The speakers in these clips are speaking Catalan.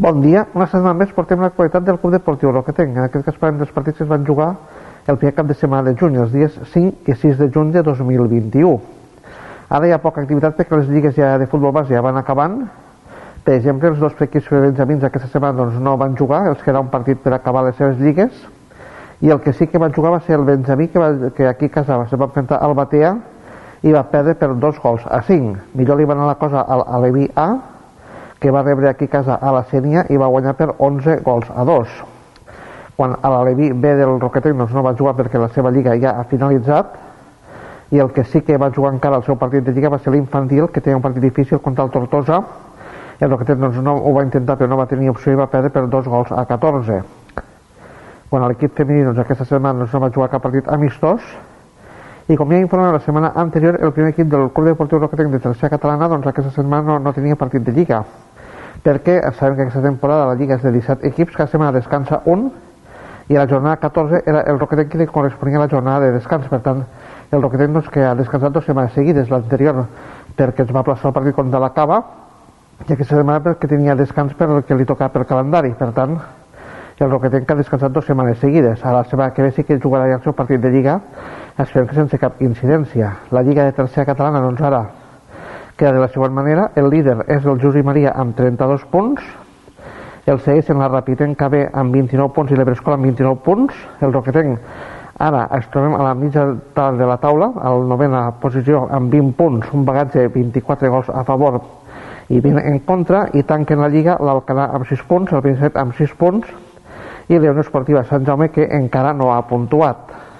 Bon dia, una setmana més portem l'actualitat del Club Deportiu Roquetenc. En aquest cas parlem dels partits que es van jugar el primer cap de setmana de juny, els dies 5 i 6 de juny de 2021. Ara hi ha poca activitat perquè les lligues de futbol base ja van acabant. Per exemple, els dos equips benjamins aquesta setmana no van jugar, els queda un partit per acabar les seves lligues, i el que sí que va jugar va ser el benjamí que aquí a casa se va enfrontar al Batea i va perdre per 2-5. Millor li va anar la cosa a l'Aleví A, que va rebre aquí a casa a la Sénia i va guanyar per 11-2. Quan a l'Aleví B del Roquetenc no va jugar perquè la seva lliga ja ha finalitzat, i el que sí que va jugar encara el seu partit de lliga va ser l'Infantil, que tenia un partit difícil contra el Tortosa. El Roquetenc no ho va intentar però no va tenir opció i va perdre per 2-14. Quan a l'equip femení aquesta setmana no va jugar cap partit amistós, i com ja informem la setmana anterior, el primer equip del Club Deportiu Roquetenc de tercera catalana aquesta setmana no tenia partit de lliga, perquè sabem que aquesta temporada la lliga és de 17 equips, cada setmana descansa un, i a la jornada 14 era el Roquetenc que li corresponia a la jornada de descans. Per tant, el Roquetenc que ha descansat 2 setmanes seguides, l'anterior perquè es va plaçar el partit contra la Cava, i aquesta setmana perquè tenia descans perquè li tocava per calendari. Per tant, el Roquetenc ha descansat 2 setmanes seguides. A la setmana que ve sí que jugarà ja el seu partit de lliga, esperem que sense cap incidència. La lliga de tercera catalana ara queda de la següent manera. El líder és el José Maria amb 32 punts, el segueix en la Ràpitenc B amb 29 punts i l'Ebrescola amb 29 punts. El Roquetenc ara ens trobem a la mitja de la taula, a la 9a posició amb 20 punts, un bagatge 24 gols a favor i 20 en contra, i tanquen la lliga l'Alcanar amb 6 punts, el 27 amb 6 punts, i la Unió Esportiva Sant Jaume, que encara no ha puntuat.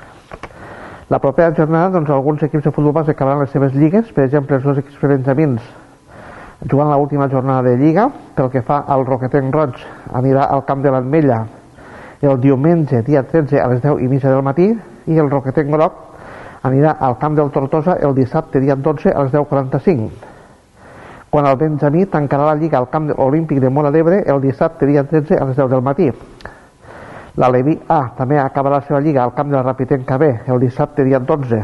La propera jornada, alguns equips de futbol base acabaran les seves lligues. Per exemple, els dos equips benjamins jugant l'última jornada de lliga. Pel que fa al Roquetenc Roig, anirà al camp de l'Ametlla el diumenge, dia 13, a les 10:30 del matí, i el Roquetenc Groc anirà al camp del Tortosa el dissabte, dia 12, a les 10:45. Quan el benjamí tancarà la lliga al camp olímpic de Móra d'Ebre el dissabte, dia 13, a les 10 del matí. L'Aleví A també acabarà la seva lliga al camp de la Ràpitenc B el dissabte, dia 12,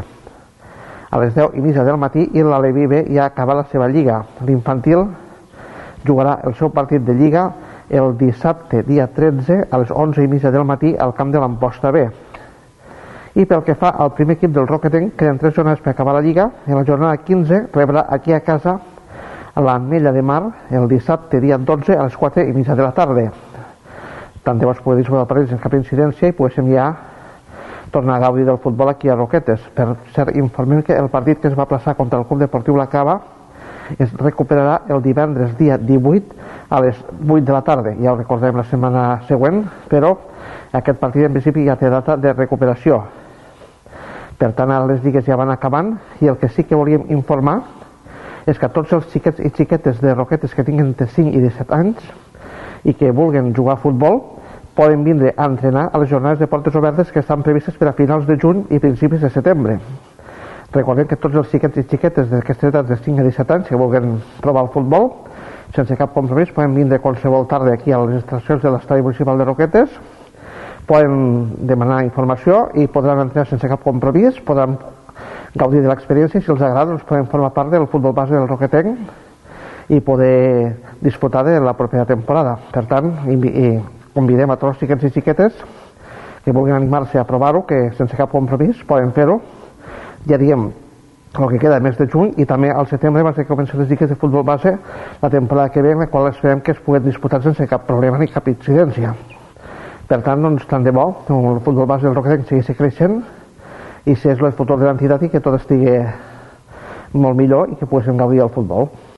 a les 10:30 del matí, i l'Aleví B ja acaba la seva lliga. L'Infantil jugarà el seu partit de lliga el dissabte, dia 13, a les 11:30 del matí, al camp de l'Amposta B. I pel que fa al primer equip del Roquetenc, queden 3 jornades per acabar la lliga. En la jornada 15 rebrà aquí a casa a l'Ametlla de Mar el dissabte, dia 12, a les 4:30 de la tarda. Tant de bo es pugui disputar el partit sense cap incidència i poguéssim ja tornar a gaudir del futbol aquí a Roquetes. Per cert, informem que el partit que es va plaçar contra el Club Deportiu La Cava es recuperarà el divendres, dia 18, a les 8 de la tarda. Ja ho recordem la setmana següent, però aquest partit en principi ja té data de recuperació. Per tant, ara les lligues ja van acabant, i el que sí que volíem informar és que tots els xiquets i xiquetes de Roquetes que tinguin entre 5 i 17 anys i que vulguin jugar a futbol poden vindre a entrenar a les jornades de portes obertes que estan previstes per a finals de juny i principis de setembre. Recordem que tots els xiquets i xiquetes d'aquestes edats de 5 a 17 anys que vulguin provar el futbol sense cap compromís poden vindre qualsevol tarda aquí a les instal·lacions de l'estadi municipal de Roquetes, poden demanar informació i podran entrenar sense cap compromís, podran gaudir de l'experiència i si els agrada poden formar part del futbol base del Roquetenc i poder disfrutar de la propera temporada. Per tant, convidem a tots els xiquets i xiquetes que vulguin animar-se a provar-ho, que sense cap compromís poden fer-ho. Ja diem el que queda mes de juny, i també al setembre abans de començar les lligues de futbol base la temporada que ve, en la qual esperem que es pugui disputar sense cap problema ni cap incidència. Per tant, tant de bo el futbol base del Roquetenc segueixi creixent i si és el futur de l'entitat i que tot estigui molt millor i que poguéssim gaudir del futbol.